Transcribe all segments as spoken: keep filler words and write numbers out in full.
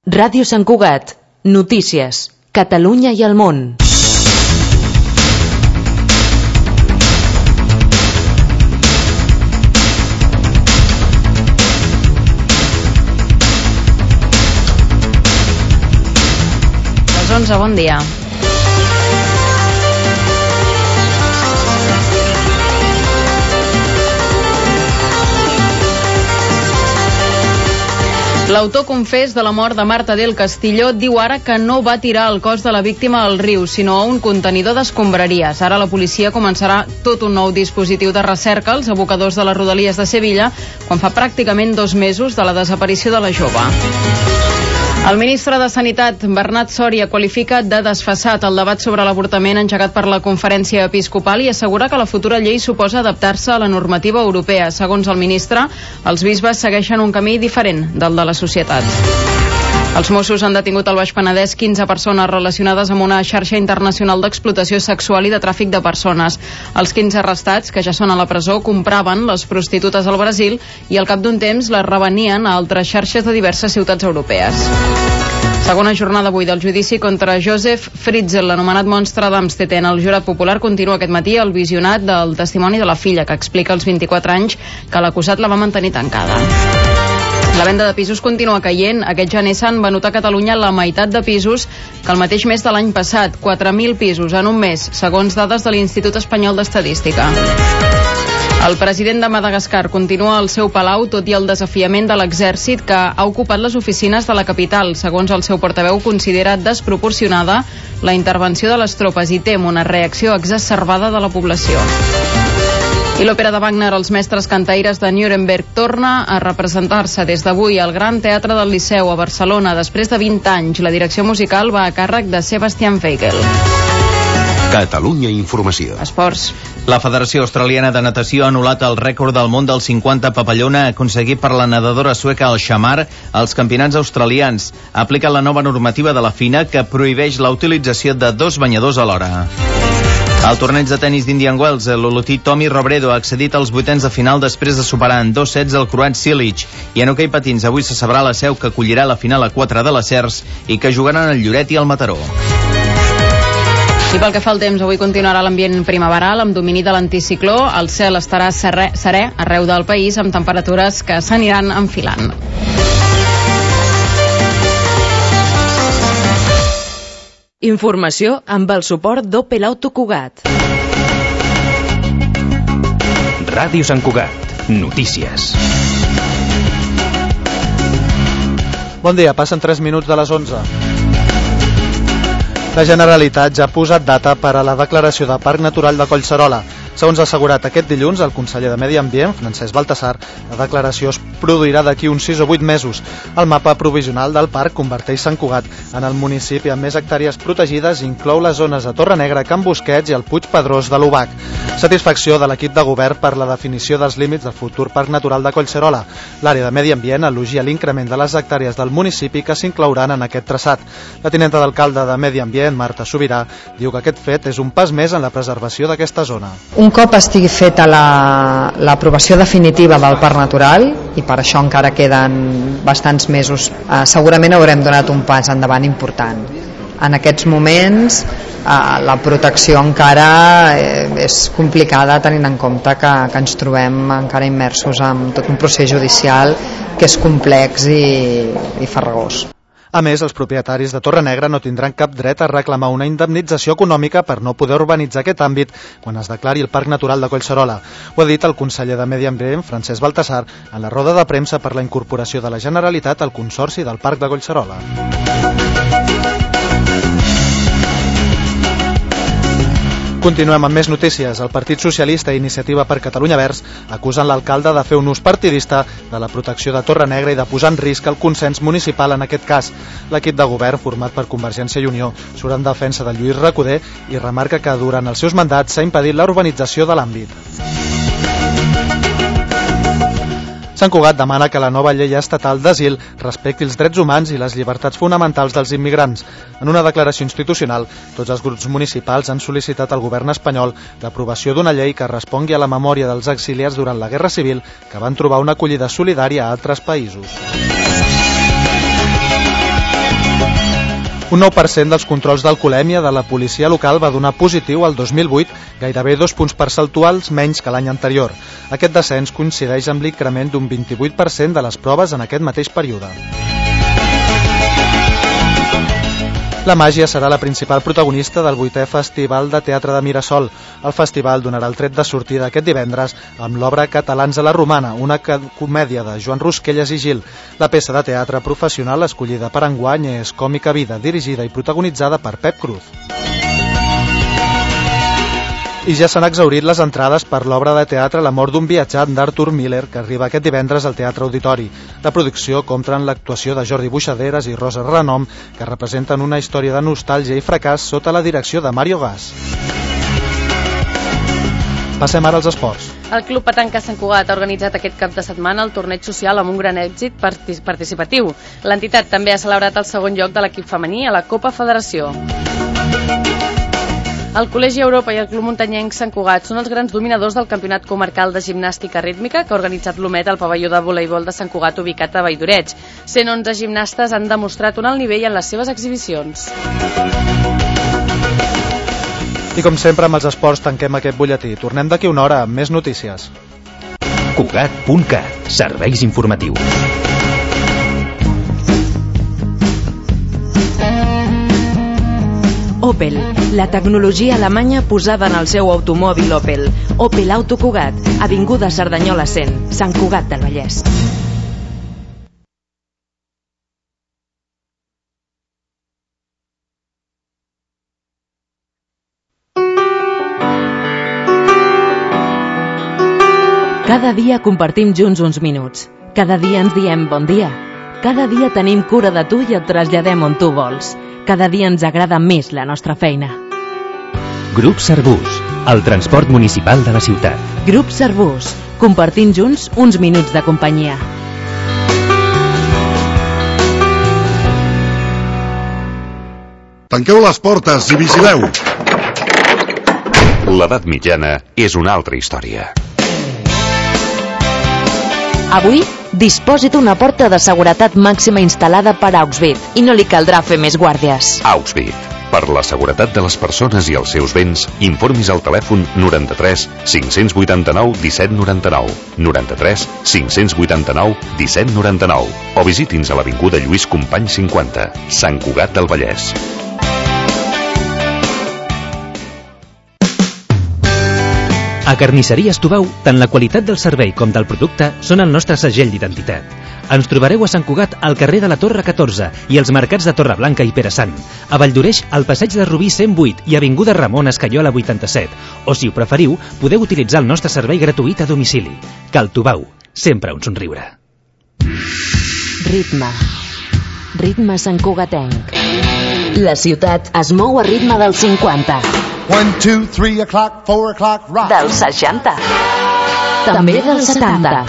Ràdio Sant Cugat. Notícies. Catalunya i el món. Les onze, bon dia. L'autor confés de la mort de Marta del Castillo diu ara que no va tirar el cos de la víctima al riu, sinó a un contenidor d'escombraries. Ara la policia començarà tot un nou dispositiu de recerca als abocadors de les Rodalies de Sevilla, quan fa pràcticament dos mesos de la desaparició de la jove. El ministre de Sanitat, Bernat Sòria, qualifica de desfasat el debat sobre l'avortament engegat per la Conferència Episcopal i assegura que la futura llei suposa adaptar-se a la normativa europea. Segons el ministre, els bisbes segueixen un camí diferent del de la societat. Els Mossos han detingut al Baix Penedès quinze persones relacionades amb una xarxa internacional d'explotació sexual i de tràfic de persones. Els quinze arrestats, que ja són a la presó, compraven les prostitutes al Brasil i al cap d'un temps les revenien a altres xarxes de diverses ciutats europees. Segona jornada avui del judici contra Josef Fritzl, l'anomenat monstre d'Amstetten. El jurat popular continua aquest matí el visionat del testimoni de la filla, que explica als vint-i-quatre anys que l'acusat la va mantenir tancada. La venda de pisos continua caient. Aquest gener s'han venut a Catalunya la meitat de pisos que el mateix mes de l'any passat, quatre mil pisos en un mes, segons dades de l'Institut Espanyol d'Estadística. El president de Madagascar continua al seu palau tot i el desafiament de l'exèrcit, que ha ocupat les oficines de la capital. Segons el seu portaveu, considera desproporcionada la intervenció de les tropes i tem una reacció exacerbada de la població. I l'òpera de Wagner, Els mestres cantaires de Nuremberg, torna a representar-se des d'avui al Gran Teatre del Liceu a Barcelona. Després de vint anys, la direcció musical va a càrrec de Sebastian Weigel. Catalunya Informació. Esports. La Federació Australiana de Natació ha anul·lat el rècord del món del cinquanta papallona aconseguit per la nedadora sueca Al Shamar als campionats australians. Aplica la nova normativa de la FINA que prohibeix la utilització de dos banyadors alhora. Al torneig de tennis d'Indian Wells, l'olotí Tommy Robredo ha accedit als vuitens de final després de superar en dos sets el croat Silic. I en hoquei patins, avui se sabrà la seu que acollirà la final a quatre de les Cers i que jugaran el Lloret i el Mataró. I pel que fa al temps, avui continuarà l'ambient primaveral amb domini de l'anticicló. El cel estarà serè, serè arreu del país amb temperatures que s'aniran enfilant. Informació amb el suport d'Opel Auto Cugat. Ràdio Sant Cugat. Notícies. Bon dia, passen tres minuts de les onze. La Generalitat ja ha posat data per a la declaració de Parc Natural de Collserola. Segons ha assegurat aquest dilluns el conseller de Medi Ambient, Francesc Baltasar, la declaració es produirà d'aquí uns sis o vuit mesos. El mapa provisional del parc converteix Sant Cugat en el municipi amb més hectàrees protegides i inclou les zones de Torre Negra, Can Busquets i el Puig Pedrós de l'Ubac. Satisfacció de l'equip de govern per la definició dels límits del futur Parc Natural de Collserola. L'àrea de Medi Ambient elogia l'increment de les hectàrees del municipi que s'inclouran en aquest traçat. La tinenta d'alcalde de Medi Ambient, Marta Sobirà, diu que aquest fet és un pas més en la preservació d'aquesta zona. Un cop estigui feta l'aprovació la, definitiva del Parc Natural, i per això encara queden bastants mesos, eh, segurament haurem donat un pas endavant important. En aquests moments eh, la protecció encara eh, és complicada, tenint en compte que, que ens trobem encara immersos en tot un procés judicial que és complex i, i farragós. A més, els propietaris de Torre Negra no tindran cap dret a reclamar una indemnització econòmica per no poder urbanitzar aquest àmbit quan es declari el Parc Natural de Collserola. Ho ha dit el conseller de Medi Ambient, Francesc Baltasar, en la roda de premsa per la incorporació de la Generalitat al Consorci del Parc de Collserola. Continuem amb més notícies. El Partit Socialista i Iniciativa per Catalunya Verds acusen l'alcalde de fer un ús partidista de la protecció de Torre Negra i de posar en risc el consens municipal en aquest cas. L'equip de govern, format per Convergència i Unió, surt en defensa de Lluís Recoder i remarca que durant els seus mandats s'ha impedit la urbanització de l'àmbit. Sant Cugat demana que la nova llei estatal d'asil respecti els drets humans i les llibertats fonamentals dels immigrants. En una declaració institucional, tots els grups municipals han sol·licitat al govern espanyol l'aprovació d'una llei que respongui a la memòria dels exiliats durant la Guerra Civil que van trobar una acollida solidària a altres països. Un nou per cent dels controls d'alcoholèmia de la policia local va donar positiu al dos mil vuit, gairebé dos punts percentuals menys que l'any anterior. Aquest descens coincideix amb l'increment d'un vint-i-vuit per cent de les proves en aquest mateix període. La màgia serà la principal protagonista del vuitè Festival de Teatre de Mirasol. El festival donarà el tret de sortida aquest divendres amb l'obra Catalans a la Romana, una comèdia de Joan Rusquelles i Gil. La peça de teatre professional escollida per enguany és Còmica Vida, dirigida i protagonitzada per Pep Cruz. I ja s'han exhaurit les entrades per l'obra de teatre La mort d'un viatjant d'Arthur Miller, que arriba aquest divendres al Teatre Auditori. La producció compta en l'actuació de Jordi Buixaderes i Rosa Renom, que representen una història de nostàlgia i fracàs sota la direcció de Mario Gas. Passem ara als esports. El Club Petanca Sant Cugat ha organitzat aquest cap de setmana el torneig social amb un gran èxit participatiu. L'entitat també ha celebrat el segon lloc de l'equip femení a la Copa Federació. El Col·legi Europa i el Club Muntanyenc Sant Cugat són els grans dominadors del Campionat Comarcal de Gimnàstica Rítmica que ha organitzat l'Omet al pavelló de voleibol de Sant Cugat ubicat a Valldoreig. cent onze gimnastes han demostrat un alt nivell en les seves exhibicions. I com sempre amb els esports tanquem aquest butlletí. Tornem d'aquí una hora amb més notícies. Cugat punt cat, serveis informatius. Opel, la tecnologia alemanya posada en el seu automòbil Opel. Opel Auto Cugat, avinguda Cerdanyola cent, Sant Cugat del Vallès. Cada dia compartim junts uns minuts. Cada dia ens diem bon dia. Cada dia tenim cura de tu i et traslladem on tu vols. Cada dia ens agrada més la nostra feina. Grup Servus, el transport municipal de la ciutat. Grup Servus, compartint junts uns minuts de companyia. Tanqueu les portes i vigileu. L'edat mitjana és una altra història. Avui, disposi d'una porta de seguretat màxima instal·lada per Auxbit i no li caldrà fer més guàrdies. Auxbit, per la seguretat de les persones i els seus béns, informis al telèfon noranta-tres cinc-cents vuitanta-nou disset noranta-nou, noranta-tres cinc-cents vuitanta-nou disset noranta-nou o visiti'ns a l'avinguda Lluís Companys cinquanta, Sant Cugat del Vallès. A Carnisseries Tubau, tant la qualitat del servei com del producte són el nostre segell d'identitat. Ens trobareu a Sant Cugat al carrer de la Torre catorze i als mercats de Torreblanca i Pere Sant, a Valldoreix al passeig de Rubí cent vuit i avinguda Ramon Escaiola vuitanta-set, o si ho preferiu, podeu utilitzar el nostre servei gratuït a domicili. Cal Tubau, sempre un somriure. Ritme. Ritme santcugatenc. La ciutat es mou a ritme dels cinquanta. One, two, three o'clock, four o'clock, rock. Dels seixanta. També dels setanta.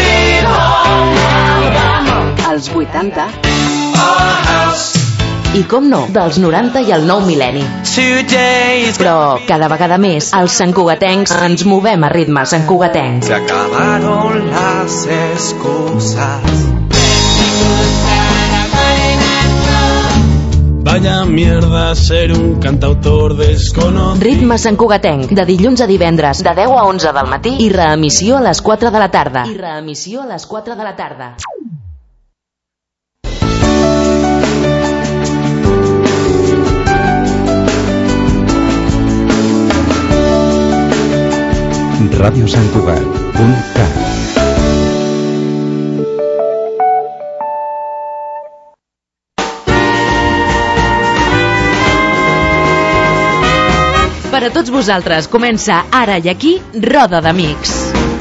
Els vuitanta. I com no, dels noranta i el nou mil·lenni. Però cada vegada més els santcugatencs ens movem a ritme santcugatenc. Se acabaron las excusas. Vaya mierda ser un cantautor desconocido. Ritme santcugatenc, de dilluns a divendres, de deu a onze del matí i reemissió a les quatre de la tarda. I reemissió a les quatre de la tarda. Radio Sant Cugat punt cat. Per a tots vosaltres comença ara i aquí Roda d'Amics.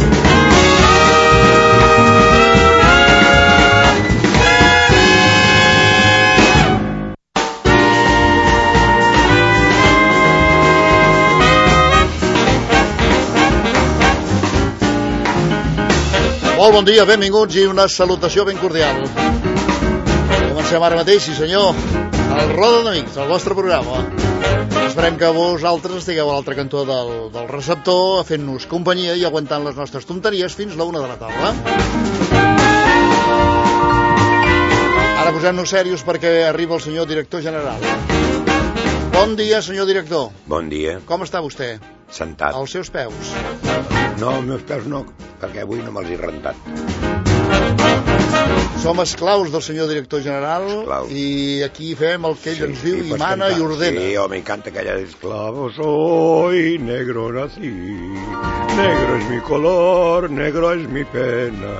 Molt bon dia, benvinguts i una salutació ben cordial. Comencem ara mateix, sí senyor, el Roda d'Amics, el vostre programa. Esperem que vosaltres estigueu a l'altre cantó del, del receptor fent-nos companyia i aguantant les nostres tonteries fins la una de la tarda. Ara Va, posem-nos serios perquè arriba el senyor director general. Bon dia, senyor director. Bon dia. Com està vostè? Sentat. Als seus peus? No, els meus peus no, perquè avui no me'ls he rentat. Som esclaus del senyor director general. Esclaus. I aquí fem el que ell Sí, ens diu sí, i pots mana cantar. i ordena. Sí, home, i canta aquella esclavo soy, negro nací, negro es mi color, negro es mi pena.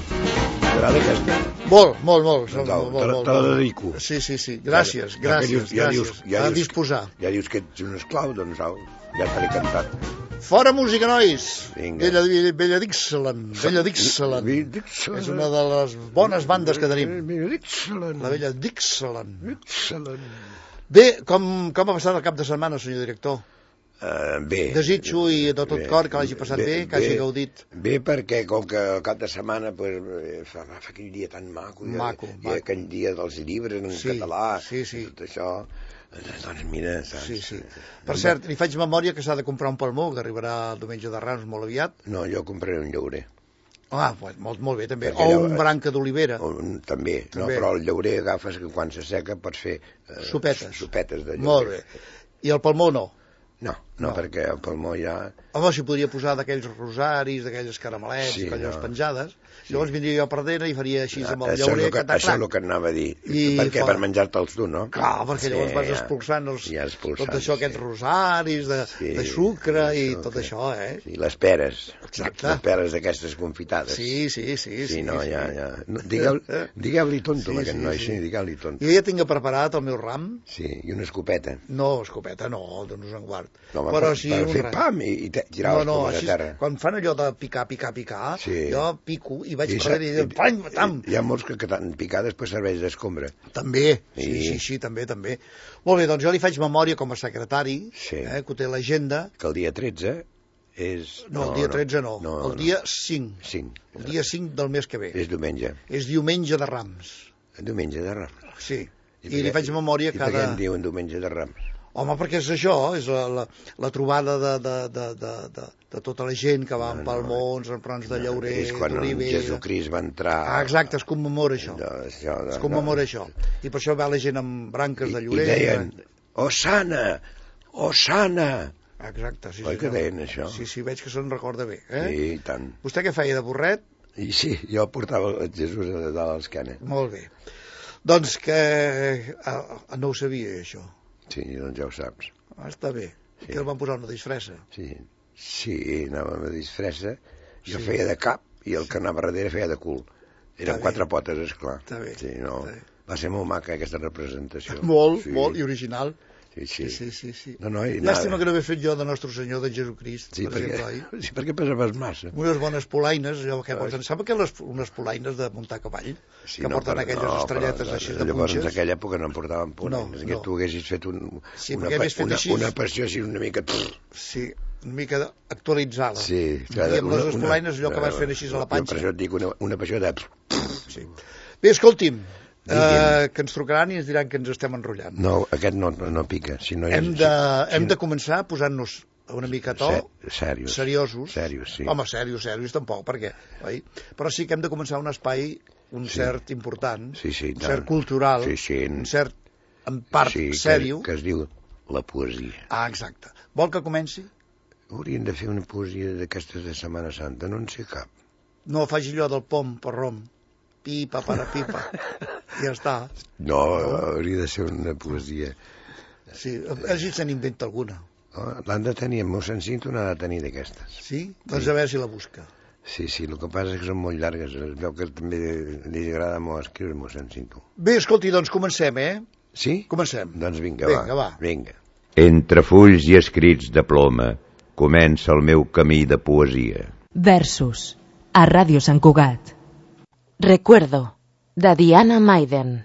T'agrada aquesta? Molt, molt, molt. Doncs, molt, molt, te, molt, te la molt. dedico. Sí, sí, sí. Gràcies, Ja, ja gràcies, dius- ja gràcies. dius- ja A dius- disposar. Ja dius que ets un esclau, doncs au, ja te l'he cantat. Fora música, nois. Vinga. Vella, Vella Dixieland. Vella Dixieland. Dixieland. És una de les bones bandes que tenim. Dixieland. La Vella Dixieland. Dixieland. Bé, com, com ha passat el cap de setmana, senyor director? Uh, bé. Desitjo i de tot Bé, cor que l'hagi passat bé, que hagi gaudit. Bé, perquè com que el cap de setmana pues, eh, fa, fa aquell dia tan maco, Maco, i, maco. i aquell dia dels llibres en Sí, català, sí, sí. tot això, doncs mira, saps? Sí, sí. Per cert, li faig memòria que s'ha de comprar un palmó, que arribarà el diumenge de Rams molt aviat. No, jo compraré un llaurer. Ah, pues, molt, molt bé, també. Perquè O allò- un branca d'olivera. Un, també, També. no, però el llaurer agafes que quan s'asseca pots fer eh, Sopetes. sopetes de llaurer. Molt bé. I el palmó no? No, no, No. perquè el palmó ja... Home, s'hi podria posar d'aquells rosaris, d'aquelles caramelets, Sí, aquelles no. penjades. Llavors vindria jo per darrere i faria així amb el això, és llaurer. el que, que això és el que anava a dir. I perquè fa- per menjar-te'ls tu, no? Clar, perquè llavors Sí, vas ja. expulsant els, Ja expulsant, tot això, sí. aquests rosaris de, Sí, de sucre i això tot que- això, eh? Sí, les peres. Exacte. Les peres d'aquestes confitades. Sí, sí, sí. Sí, no, sí. ja, ja. No, digueu, digueu-li tonto, Sí, aquest sí, noi, sí. sí, digueu-li tonto. Jo ja tinc preparat el meu ram. Sí, i una escopeta. No, escopeta, no, donos en guard. No, home, Però per, sí, per un fer ram. pam i, i te- tirar No, els no, pomos a així, terra. quan fan allò de picar, picar, picar, Sí. jo pico i vaig I, per darrere i dic, pam, tam. Hi ha molts que, que tant picar després serveix d'escombra. També, sí, Sí. sí, sí, també, també. Molt bé, doncs jo li faig memòria com a secretari, Sí. eh, que ho té a l'agenda. Que el dia tretze és... No, el dia tretze no, no el dia cinc. cinc. El dia cinc del mes que ve. És diumenge. És diumenge de Rams. Diumenge de Rams. Sí. I, per li què- faig memòria I per què cada... en diuen diumenge de Rams? Home, perquè és això, és la, la, la trobada de, de, de, de, de, de tota la gent que va amb No, no, palmons, amb prons de llaurer, És quan d'olivera... Jesucrist va entrar... Ah, exacte, es commemora això. No, això no, Es commemora no. això. I per això va la gent amb branques de I, llorer. I deien, Osana, Osana. Exacte, sí, Oi sí. que deien això? Sí, sí, veig que se'n recorda bé. Eh? Sí, i tant. Vostè què feia, de burret? I sí, jo portava el Jesús a dalt a l'esquena. Molt bé. Doncs que... Ah, no ho sabia, això. Sí, doncs ja ho saps. Ah, està bé. Sí. Que el van posar una disfressa. Sí, sí, anàvem a disfressa. Jo Sí. feia de cap i el que anava darrere feia de cul. Eren Està bé. quatre potes, esclar. Està bé, Sí, no. està bé. Va ser molt maca aquesta representació. Molt, sí. molt, i original. Sí, sí. Sí, sí, sí. No, no, i Llàstima nada. que no hagués fet jo de Nostre Senyor de Jesucrist, Sí, per perquè, exemple, oi? sí, perquè pesaves massa. Unes bones polaines, allò que Ah, porten... Sap que les, unes polaines de muntar a cavall? Sí, que no, porten però- aquelles no, estrelletes però, així de llavors, punxes? en aquella època no en portaven punts. No, que no. tu haguessis fet un, Sí, una, perquè hagués fet una, així. una passió així una mica... Sí, una mica actualitzada. Sí. I amb les espolaines allò que vas fent així a la Jo panxa. per això et dic una, una passió de... Sí. Bé, escolti'm, eh, Digui'm. que ens trucaran i ens diran que ens estem enrotllant. No, aquest no, no pica. Si no és, Hem de, si, hem de començar posant-nos una mica a to, Se- serios. seriosos. Serios, sí. Home, serios, serios tampoc, perquè, oi? Però sí que hem de començar un espai, un Sí. cert important, Sí, sí, un tant. cert cultural, Sí, sí. un cert, en part, sí, sèrio. Que, que es diu la poesia. Ah, exacte. Vol que comenci? Haurien de fer una poesia d'aquestes de Setmana Santa, no en sé cap. No faci allò del pom, parrom, pipa, para, pipa. Ja està. No, hauria de ser una poesia. Sí, així se n'inventa alguna. Oh, l'han de tenir, el mossèn Cinto n'ha de tenir d'aquestes. Sí? Doncs a veure si la busca. Sí, sí, el que passa és que són molt llargues. Es veu que també li agrada molt escriure el mossèn Cinto. Bé, escolti, doncs comencem, eh? Sí? Comencem. Doncs vinga, Vinga, va. Vinga. Entre fulls i escrits de ploma comença el meu camí de poesia. Versos, a Ràdio Sant Cugat. Recuerdo, de Diana Maiden.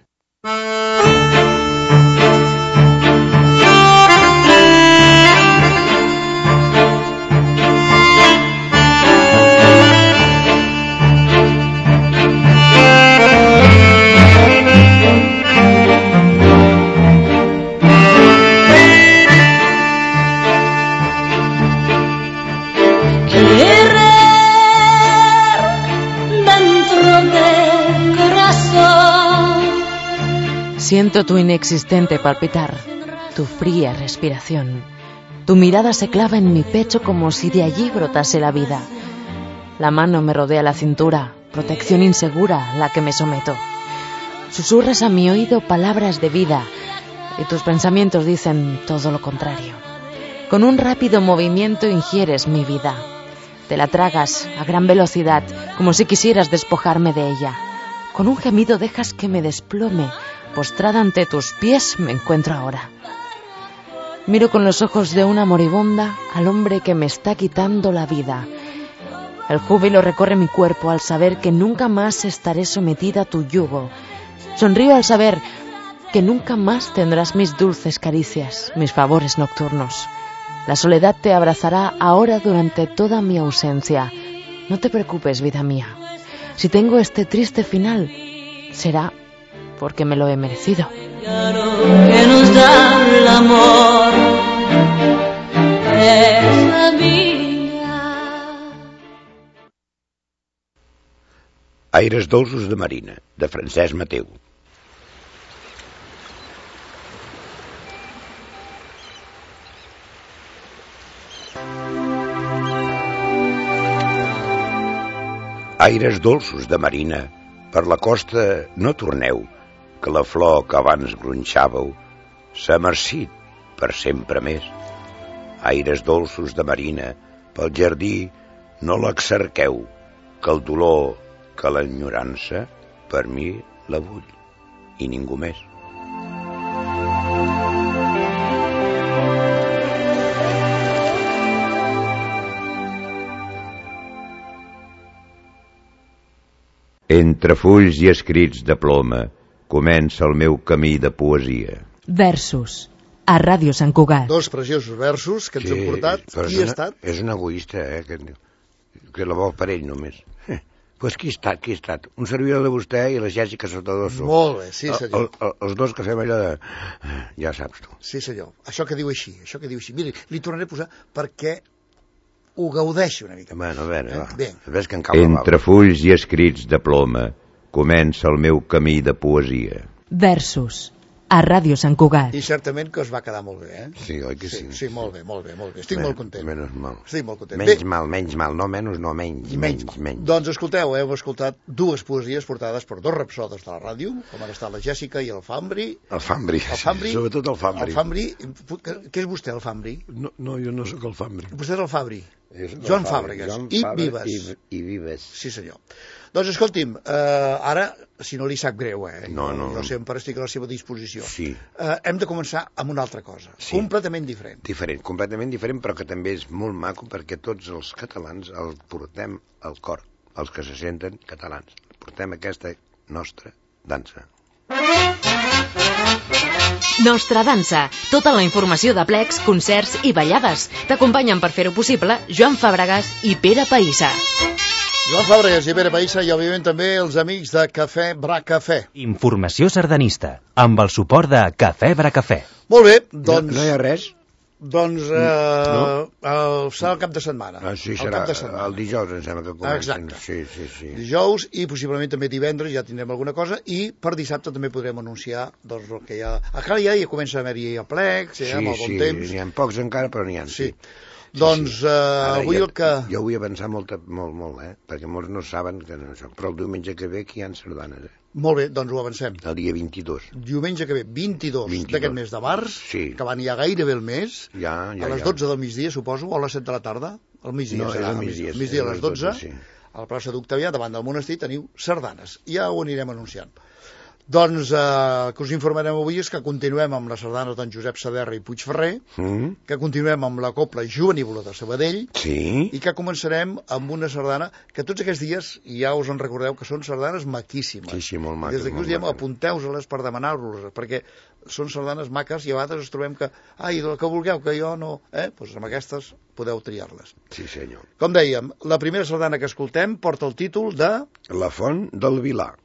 Siento tu inexistente palpitar, tu fría respiración. Tu mirada se clava en mi pecho como si de allí brotase la vida. La mano me rodea la cintura, protección insegura a la que me someto. Susurras a mi oído palabras de vida y tus pensamientos dicen todo lo contrario. Con un rápido movimiento ingieres mi vida. Te la tragas a gran velocidad, como si quisieras despojarme de ella. Con un gemido dejas que me desplome. Postrada ante tus pies me encuentro ahora. Miro con los ojos de una moribunda al hombre que me está quitando la vida. El júbilo recorre mi cuerpo al saber que nunca más estaré sometida a tu yugo. Sonrío al saber que nunca más tendrás mis dulces caricias, mis favores nocturnos. La soledad te abrazará ahora durante toda mi ausencia. No te preocupes, vida mía. Si tengo este triste final, será porque me lo he merecido. Que nos da el amor es la vida. Aires dolços de marina, de Francesc Mateu. Aires dolços de marina, per la costa no torneu, que la flor que abans gronxàveu s'ha marcit per sempre més. Aires dolços de marina, pel jardí no l'excerqueu, que el dolor, que l'enyorança, per mi la vull, i ningú més. Entre fulls i escrits de ploma comença el meu camí de poesia. Versos, a Ràdio Sant Cugat. Dos preciosos versos que ens Sí, han portat. però Qui és ha una- estat? És un egoista, eh, que, que la vol per ell només. Eh, pues qui ha estat, qui ha estat? Un servidor de vostè i la Jèssica Sotodosso. Molt bé, sí, senyor. El, el, els dos que fem allò de... Ja saps tu. Sí, senyor. Això que diu així, això que diu així. Miri, li tornaré a posar perquè ho gaudeixi una mica. Bueno, a veure, Eh, va. bé. Ves que em cau la Entre bava. fulls i escrits de ploma comença el meu camí de poesia. Versos, a Ràdio Sant Cugat. I certament que us va quedar molt bé, eh? Sí, oi que sí? Sí, sí, molt bé, molt bé, molt bé. Estic Men- molt content. Menys mal. Estic molt content. Menys Bé, mal, menys mal. No menys, no menys. menys, Menys, menys. Doncs escolteu, heu escoltat dues poesies portades per dos rapsodes de la ràdio, com han estat la Jèssica i el Fambri. El Fambri. El Fambri. Sobretot el Fambri. El Fambri. Què és vostè, el Fambri? No, no, jo no sóc el Fambri. Vostè és el Fabri. És el Joan Fabri, Fàbregas. Joan I Fàbregas Vives. I, i Vives. Sí, senyor. Doncs escolti'm, eh, ara, si no li sap greu, eh? No, no. Jo sempre estic a la seva disposició. Sí. Eh, hem de començar amb una altra cosa, Sí. completament diferent. Diferent, completament diferent, però que també és molt maco perquè tots els catalans el portem al cor, els que se senten catalans. Portem aquesta nostra dansa. Nostra dansa. Tota la informació de plecs, concerts i ballades. T'acompanyen per fer-ho possible Joan Fàbregas i Pere Païssa. Joan Fàbregas i Pere Païssa i, òbviament, també els amics de Cafè Bra Cafè. Informació sardanista, amb el suport de Cafè Bracafè. Molt bé, doncs... No, no hi ha res? Doncs eh, No? el, serà el cap de setmana. Ah, sí, el serà cap de setmana. el dijous, em sembla que comencen. Exacte. Sí, sí, sí. Dijous i possiblement també divendres ja tindrem alguna cosa i per dissabte també podrem anunciar doncs, el que ja... Encara ja, ja comença a haver-hi plecs, ja, Sí, amb el bon sí, temps. n'hi ha pocs encara, però n'hi ha. Sí. Sí. Doncs eh, Ara, avui jo, el que... Jo vull avançar molt, molt, molt, eh? Perquè molts no saben que no això. Però el diumenge que ve aquí hi ha sardanes, eh? Molt bé, doncs ho avancem. El dia vint-i-dos. Diumenge que ve, vint-i-dos, vint-i-dos. d'aquest mes de març, Sí. que van ja gairebé el mes, Ja, ja, a les ja. dotze del migdia, suposo, o a les set de la tarda? Al migdia No, serà. és al migdia, Al migdia és a les dotze, sí. a la plaça d'Octavià, davant del monestir, teniu sardanes. Ja ho anirem anunciant. Doncs eh, que us informarem avui és que continuem amb les sardanes d'en Josep Saderra i Puigferrer, Mm? que continuem amb la Copla Juvenívola de Sabadell, Sí? i que començarem amb una sardana que tots aquests dies ja us en recordeu que són sardanes maquíssimes. Sí, sí, molt I maques, des d'aquí molt us diem, maques. apunteu-se-les per demanar-vos-les, perquè són sardanes maques i a vegades ens trobem que, ai, el que vulgueu, que jo no... Eh? Doncs amb aquestes podeu triar-les. Sí, senyor. Com dèiem, la primera sardana que escoltem porta el títol de... La font del Vilar.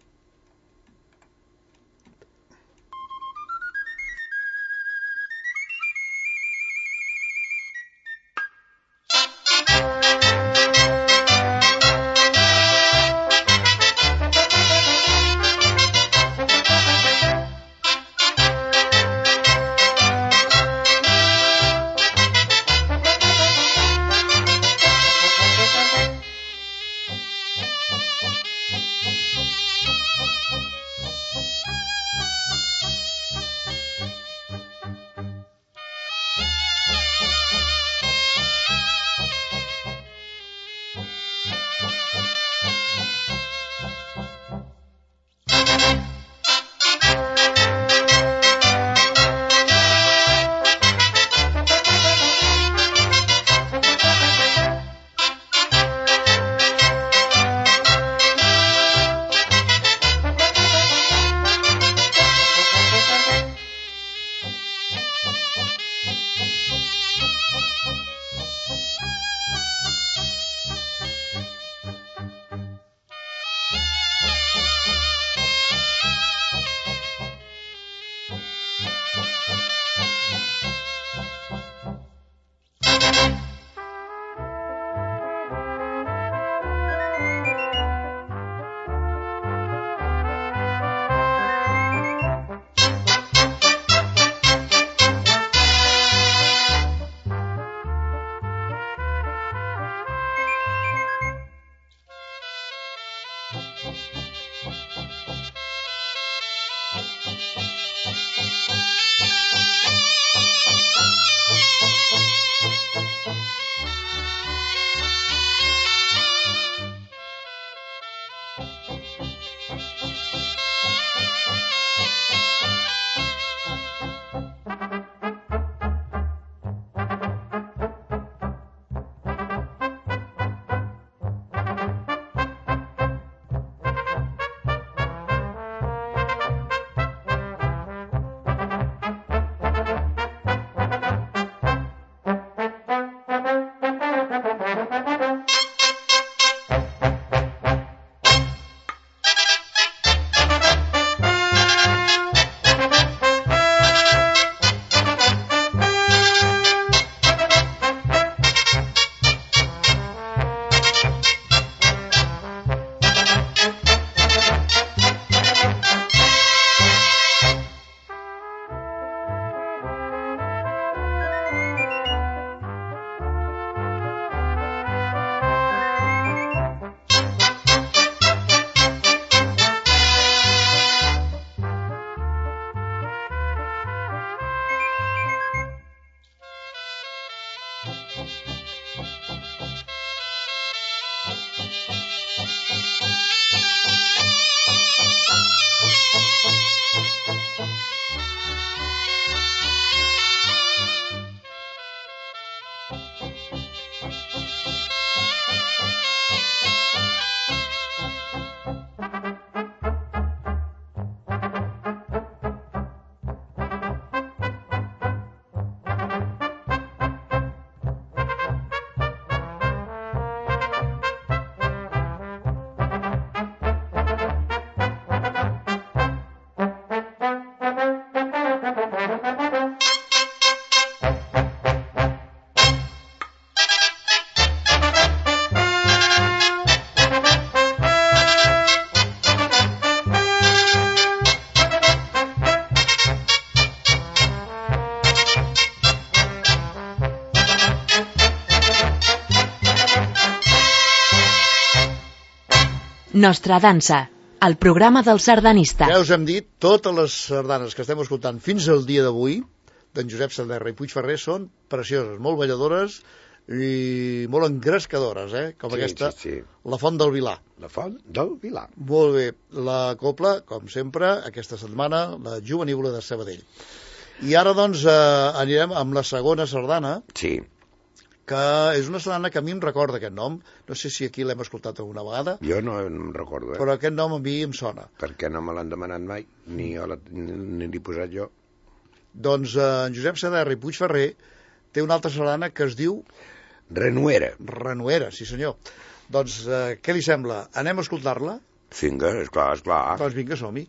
Nostra dansa, el programa del sardanista. Ja us hem dit, totes les sardanes que estem escoltant fins al dia d'avui, d'en Josep Saderra i Puigferrer, són precioses, molt balladores i molt engrescadores, eh? Com Sí, aquesta, sí, sí. La Font del Vilà. La Font del Vilà. Molt bé, la copla, com sempre, aquesta setmana, la Juvenívola de Sabadell. I ara, doncs, eh, anirem amb la segona sardana, Sí. que és una sardana que a mi em recorda aquest nom. No sé si aquí l'hem escoltat alguna vegada, Jo no, no em recordo, eh? però aquest nom a mi em sona. Perquè no me l'han demanat mai, ni jo la- ni l'he posat jo. Doncs eh, en Josep Saderra i Puigferrer té una altra sardana que es diu Renuera. Renuera, sí senyor. Doncs eh, què li sembla? Anem a escoltar-la? Vinga, esclar, esclar. Doncs vinga, som-hi.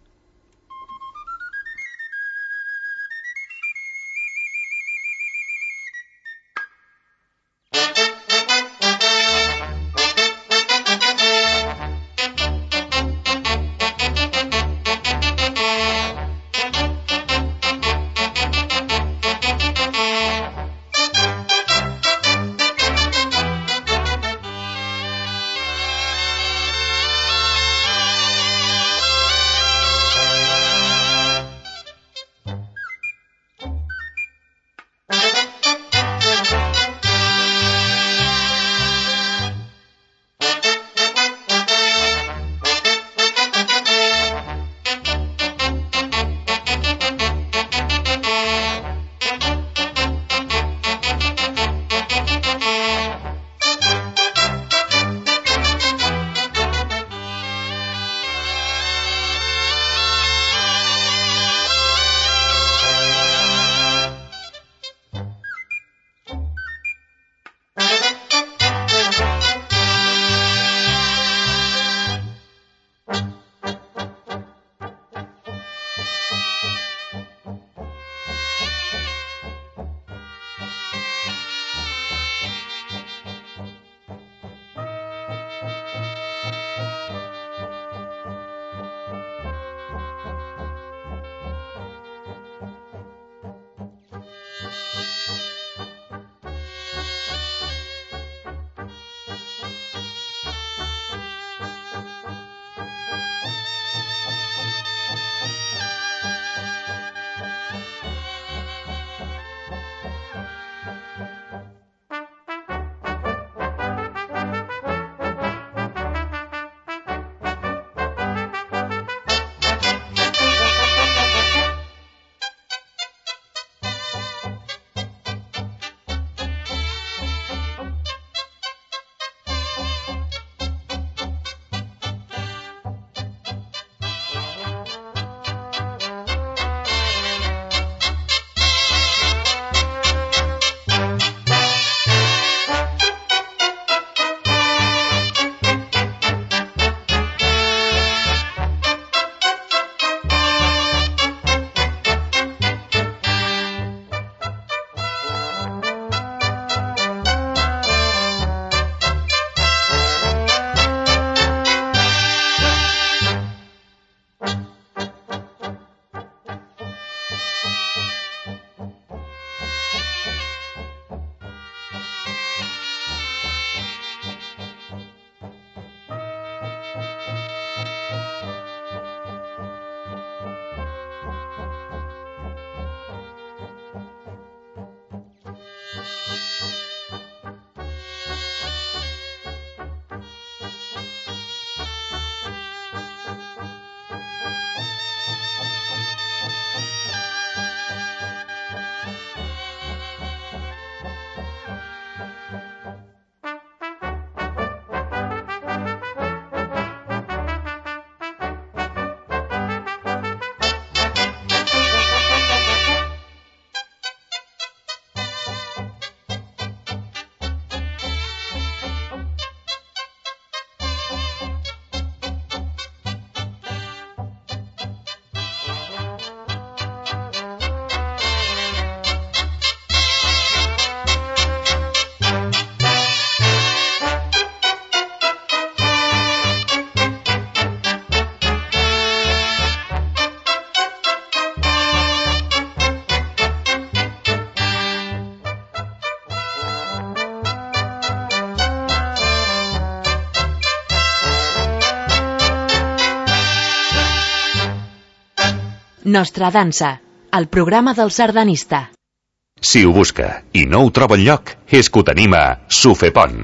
Nostra dansa, el programa del sardanista. Si ho busca i no ho troba enlloc, és que ho tenim a Sufepont.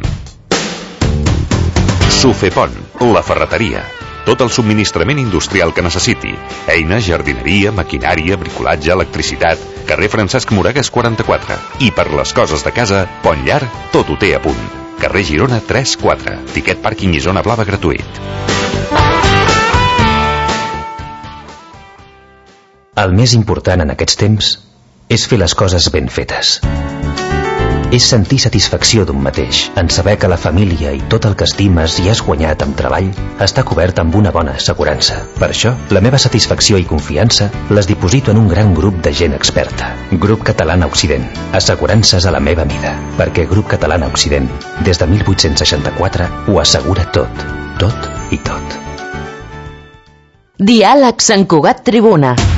Sufepont, la ferreteria. Tot el subministrament industrial que necessiti. Eines, jardineria, maquinària, bricolatge, electricitat. Carrer Francesc Moragues quaranta-quatre. I per les coses de casa, Pont Llarg, tot ho té a punt. Carrer Girona tres quatre. Tiquet pàrquing i zona blava gratuït. El més important en aquests temps és fer les coses ben fetes. És sentir satisfacció d'un mateix, en saber que la família i tot el que estimes i has guanyat amb treball està cobert amb una bona assegurança. Per això, la meva satisfacció i confiança les diposito en un gran grup de gent experta. Grup Catalana Occident. Assegurances a la meva mida. Perquè Grup Catalana Occident, des de mil vuit-cents seixanta-quatre, ho assegura tot. Tot i tot. Diàleg Sant Cugat Tribuna.